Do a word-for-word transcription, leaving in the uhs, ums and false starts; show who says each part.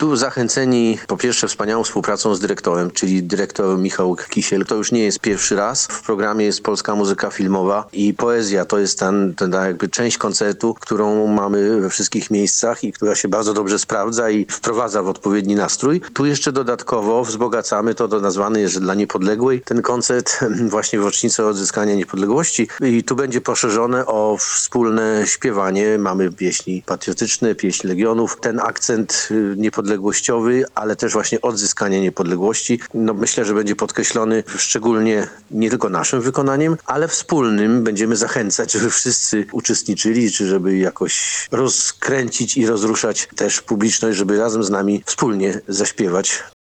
Speaker 1: tu zachęceni po pierwsze wspaniałą współpracą z dyrektorem, czyli dyrektor Michał Kisiel. To już nie jest pierwszy raz. W programie jest polska muzyka filmowa i poezja. To jest ten, ten jakby część koncertu, którą mamy we wszystkich miejscach i która się bardzo dobrze sprawdza i wprowadza w odpowiedni nastrój. Tu jeszcze dodatkowo wzbogacamy to, to nazwany jest dla Niepodległej. Ten koncert właśnie w rocznicę odzyskania niepodległości i tu będzie poszerzone o wspólne śpiewanie. Mamy pieśni patriotyczne, pieśń Legionów. Ten akcent niepodległościowy, ale też właśnie odzyskanie niepodległości. No myślę, że będzie podkreślony szczególnie nie tylko naszym wykonaniem, ale wspólnym. Będziemy zachęcać, żeby wszyscy uczestniczyli, czy żeby jakoś rozkręcić i rozruszać też publiczność, żeby razem z nami wspólnie zaśpiewać.